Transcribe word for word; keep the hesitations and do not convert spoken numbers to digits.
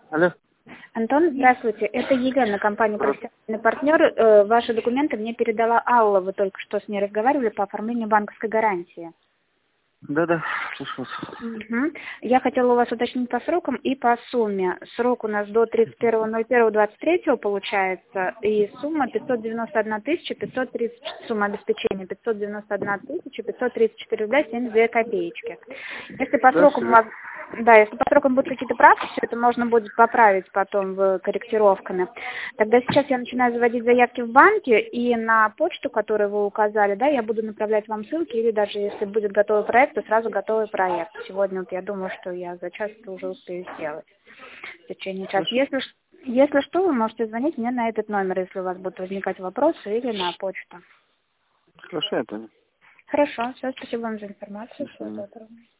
Алло. Антон, здравствуйте. Это Елена, компания «Профессиональный партнер». Э, Ваши документы мне передала Алла. Вы только что с ней разговаривали по оформлению банковской гарантии. Да-да, слушаю вас. Угу. Я хотела у вас уточнить по срокам и по сумме. Срок у нас до тридцать первого ноль первого двадцать третьего получается, и сумма пятьсот девяносто одна тысяча пятьсот тридцать, сумма обеспечения пятьсот девяносто одна тысяча пятьсот тридцать четыре рубля семьдесят две копеечки. Если по Да, срокам у все. вас, да, если по срокам будут какие-то правки, все это можно будет поправить потом в корректировками. Тогда сейчас я начинаю заводить заявки в банке, и на почту, которую вы указали, да, я буду направлять вам ссылки, или даже если будет готовый проект, то сразу готовый проект. Сегодня вот я думаю, что я за час это уже успею сделать в течение часа. Если, ш- если что, вы можете звонить мне на этот номер, если у вас будут возникать вопросы, или на почту. Хорошо, я понял. Хорошо, все, спасибо вам за информацию. До Всего свидания. доброго.